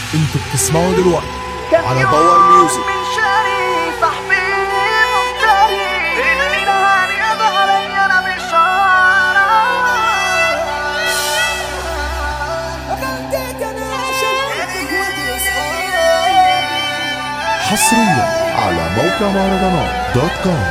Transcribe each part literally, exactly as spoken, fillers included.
انتوا بتسمعوا دلوقتي على باور ميوزك. من شاري صاحبي مفتري اللي نهاري أضهرني أنا بشارة غلطت أنا عشان إخوتي وصحابي. حصريا على موقع مهرجانات دوت كوم.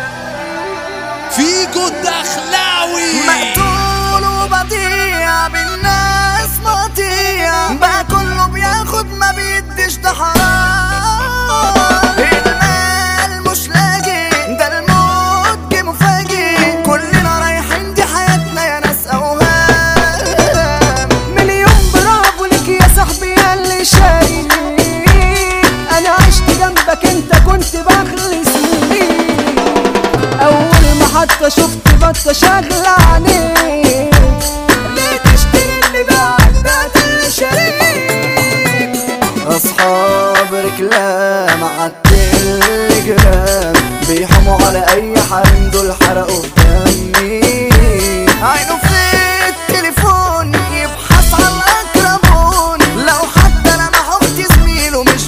فيكو الدخلاوي مقتول وبطيع بالناس مطيع بقى كله بياخد ما بيديش ده حرام. المال مش لاقي ده الموت جه مفاجئ كلنا رايحين دي حياتنا يا ناس اوهام. مليون برافو ليك يا صاحبي يا اللي شايل انا عشت جنبك انت كنت بخلص سنين. اول ما حتى شفت بطة شغلة عينيك ليه تشتري اللي بعد بعد اللي شريك. اصحاب رجلام عالتليجرام بيحموا على اي حريم دول حرقوا بدمي. عينه في التليفون يبحث عن الاقربون لو حتى لمح اختي زميله مش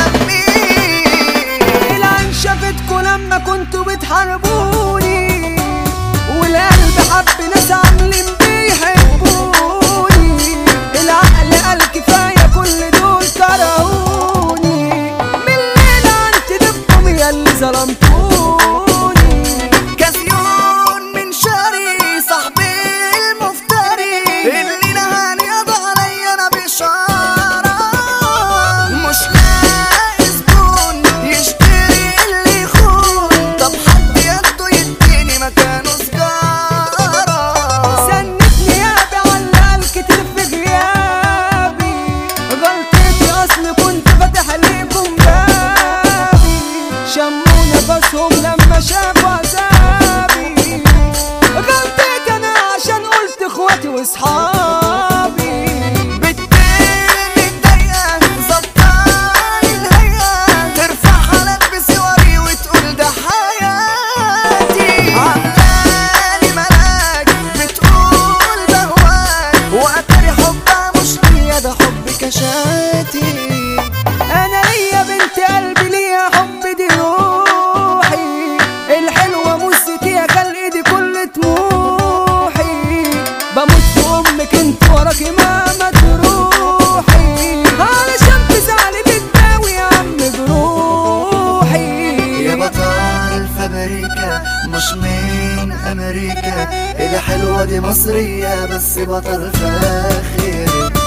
بيسميه. العين شافتكوا لما كنتوا بتحاربوني والقلب حب ناس عاملين بيحبوني. العقل قال كفايه كل دول كرهوني من الليله انت دبكم يا اللي ظلمتوني. كازيون من شاري صاحبي المفتري اللي نهاني قضى عليا انا بشاره. مش لاقي زبون يشتري اللي يخون طب حد يده يديني مكانه سجاره. سندني يابي علقال كتير في غيابي غلطتي اصل كنت فاتح ليكم بابي. شموا نفسهم لما شافوا عذابي غلطتي انا عشان قلت اخواتي واصحابي. بتبين متضايقه ظبطاني الهيئه ترفع حالك بسواري وتقول ده حياتي. عمالي ملاك بتقول بهواك واتاري حبها مش ليا ده حب كشاتي. انا ليا بنت قلبي ليا حب دي روحي الحلوه موسيقى يا خلقي دي كل طموحي. بموت في امك انت وراكي ماما تروحي علشان تزعلي بتداوي يا عم جروحي. يا بطل فابريكا مش من امريكا الحلوه دي مصريه بس بطل فاخر.